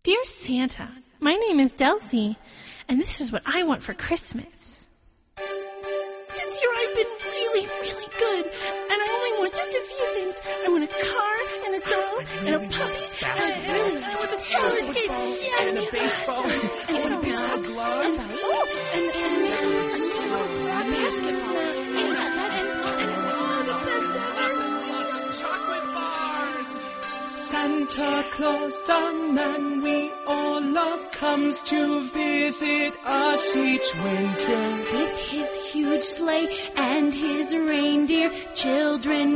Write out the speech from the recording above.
Dear Santa, my name is Delcy, and this is what I want for Christmas. This year I've been really, really good, and I only want just a few things. I want a car, and a dog, and a puppy, and I want some roller skates, and a baseball, and a baseball glove, and a basketball, and the best ever. lots of chocolate bars. Santa Claus, the man we all love, comes to visit us each winter. With his huge sleigh and his reindeer, children